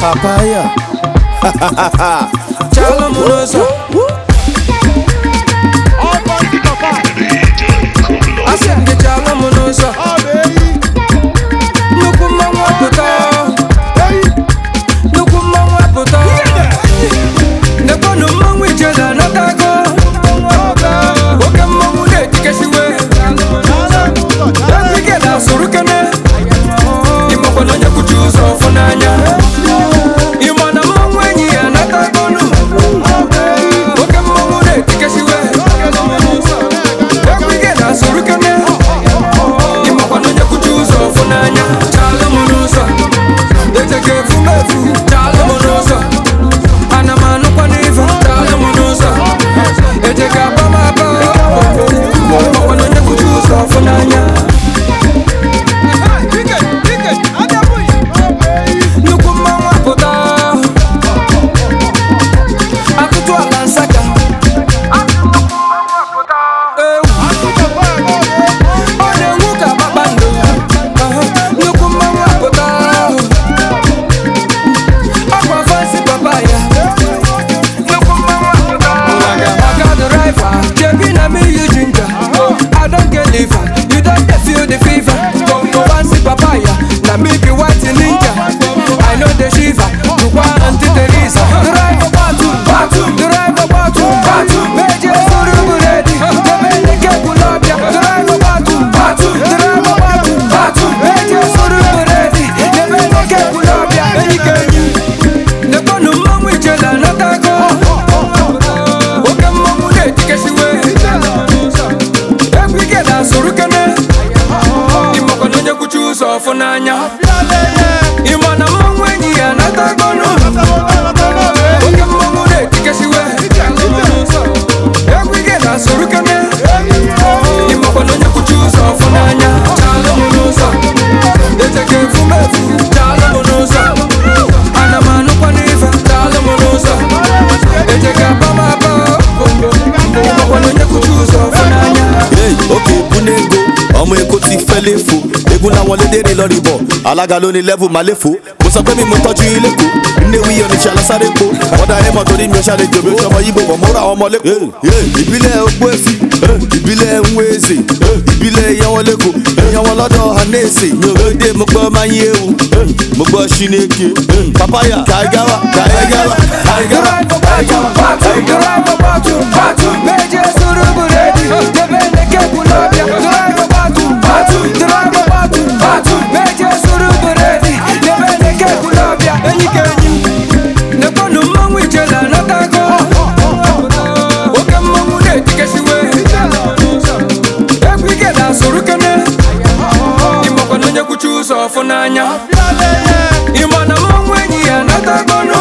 Papaya. Chala Munosa. I said the Chala Munosa. Nukuma Waputa. Nukuma Waputa. The Panuma which is another go. Wakamu de Tikasiwe. Let me get out Surukane. Imopana Kuchus of Fananya. Make you white ninja. I know the shiva. To one Auntie Teresa. Drive a batu. Drive a batu. Major Suru ready. The Bellica Gulabia. Drive a batu. Drive a batu. Major Suru ready. The Bellica Gulabia. The Panuma which is another go. Okamu de Tikasiwe. Every get a Surukane. Imokanonya Kuchus of Nanya. Imana mwenye anatagono. Okamu de Tikasiwe. Every get a Surukane. Imokanonya Kuchus of Nanya. Chala Munosa. They take it from me. Chala Munosa. Anamanu Panifa. Chala Munosa. They take a Bama. Imokanonya Kuchus of Nanya. Hey, okay, Bunego. Ọmọ Èkó ti fẹ́ léfò egun làwọn lédèrè lọ rìbọ̀ alága ló ní level máa léfò mo sọ pé mi mo tọ́jú ilé kó nnéwí oníṣẹ́ alásáré kó ọ̀dà ẹ̀mọ́ torí mi ò ṣàlejò bí ọmọ yìí bò bọ̀ mọ́ra ọmọ lẹ́kọ̀ọ́. ìbílẹ̀ ogbó èfì ìbílẹ̀ nwéèzè ìbílẹ̀ ìyanwọlẹ́kọ̀ ìyanwọlọ́dọ̀ hanẹ́sẹ̀ mi ò lóde mo gbọ́ máa yé ewu mo gbọ́ ṣínéke papaya kaigawa. Major Suru ready. The Bellica Gulabia. Drive a batu. Major Suru ready. The Bellica Gulabia. The Panuma which is another go. Okamu de Tikasiwe. Every get a Surukane. Imokanonya Kuchus of Nanya. Imana mwenye another go.